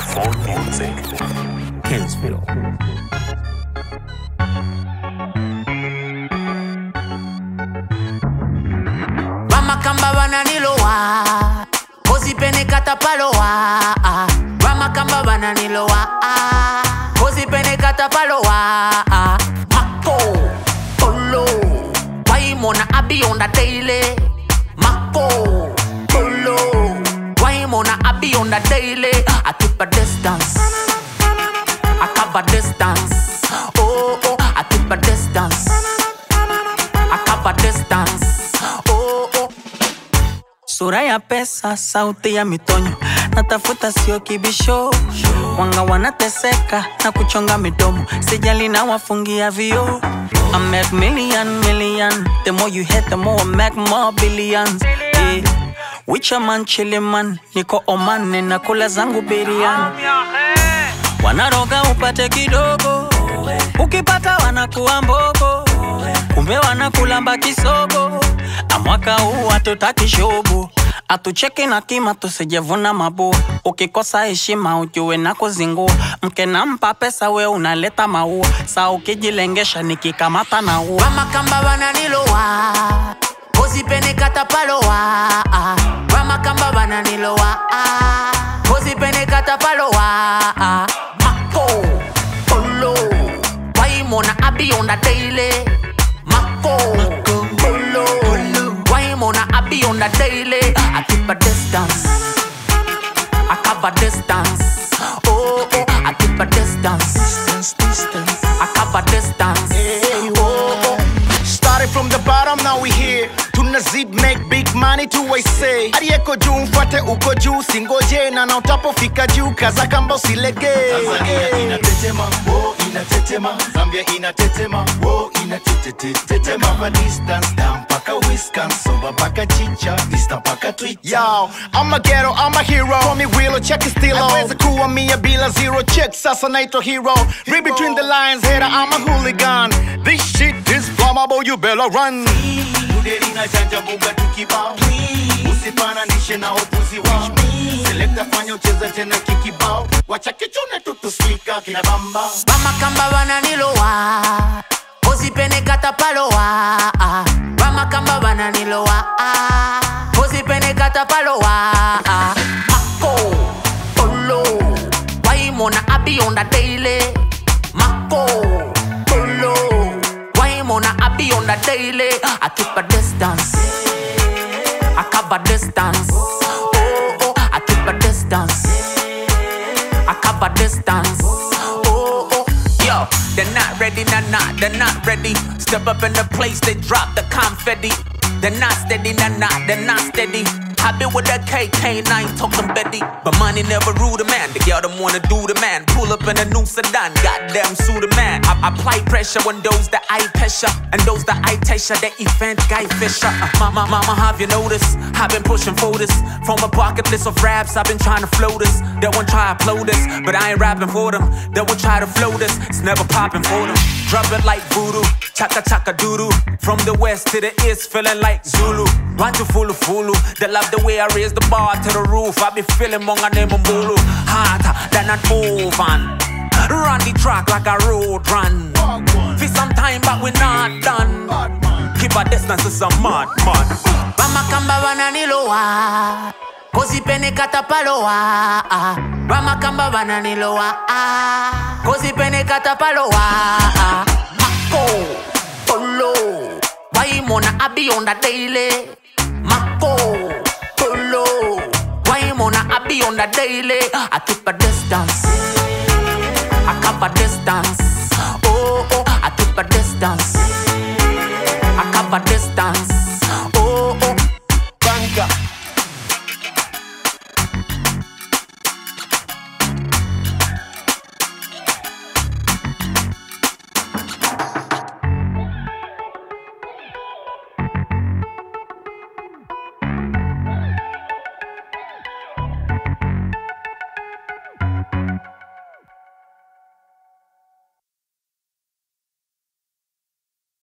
Phone music. Kingsville. Ramakamba bananilowa Kozi pene katapalowa Ramakamba bananilowa Kozi pene katapalowa Mako Polo Why mona abi on the daily Mako Polo Why mona abi on the daily I keep a distance I cover distance Oh oh I keep a distance I cover distance Sura ya pesa, sauti ya mitonyo natafuta sio kibisho wanga wanateseka na kuchonga midomo sijali na wafungia vio I make million the more you hit the more I make more billions yeah. Wicha man chili man niko Oman na kula zangu biriani wanaroga upate kidogo ukipata wanakuwa mbogo kumbe wanakulamba kisogo amwaka huu hatutaki shobo atucheki na kima tusijevuna mabua ukikosa heshima ujue na kuzingua mke nampa pesa we unaleta maua saa ukijilengesha nikikamata na ua Ramakamba bananilowa Kozi pene katapalowa Ramakamba bananilowa Kozi pene katapalowa Mako Polo Why mona abi on the daily Mako Polo Why mona abi on the daily I keep a distance I cover distance Oh oh I keep a distance I cover distance Oh oh Started from the bottom, now we here. Tuna zip make big money to I say. Aliyeko juu mfuate uko juu, singoje na utapofika juu kaza kamba usilege. Tanzania inatetema, oh inatetema. Zambia inatetema, oh inatetema. Cover distance, down paka Wisconsin, paka chicha, dista paka Twitter. Yo, I'm a ghetto, I'm a hero. Call me Willow, check it still on. Naweza kuwa mia bila zero check, sasa naitwa hero. Read between the lines, hater, I'm a hooligan. This shit is flammable, you better run. Uderi na janja buga tukibao. Usifananishe na upuzi wao. Selecta fanya ucheza tena kikibao. Wacha kichune tutuspika kina bamba. Ramakamba bananilowa Kozi pene katapalowa Ramakamba bananilowa Kozi pene katapalowa Mako Polo Why mona abi on the daily Mako Polo Why mona abi on the daily I keep a distance I cover distance Oh oh I keep a distance I cover distance Oh oh Yo, they're not ready, nah, they're not ready. Step up in the place, they drop the confetti. They're not steady, nah, they're not steady. I been with that KK9 talking Betty, but money never rule the man. The girl don't wanna do the man. Pull up in a new sedan, goddamn sue the man. I apply pressure on those that I pressure, and those that I pressure. That event guy Fisher. Mama, have you noticed? I've been pushing for this from a bucket list of raps. I've been trying to flow this. They won't try to upload this, but I ain't rapping for them. They won't try to flow this. It's never popping for them. Drop it like voodoo, chaka chaka doodoo. From the west to the east, feeling like Zulu. Run to fulu. They love the way I raise the bar to the roof. I be feeling monga name Mbulu. Harder than an oven. Run the track like a road run. For some time but we not done. Keep a distance to some mad. Ramakamba bananilowa Kozi pene katapalowa Ramakamba bananilowa Kozi pene katapalowa Mako Polo Why mona abi on the daily Mako Polo Why mona abi on the daily I keep a distance I cover distance Oh oh I keep a distance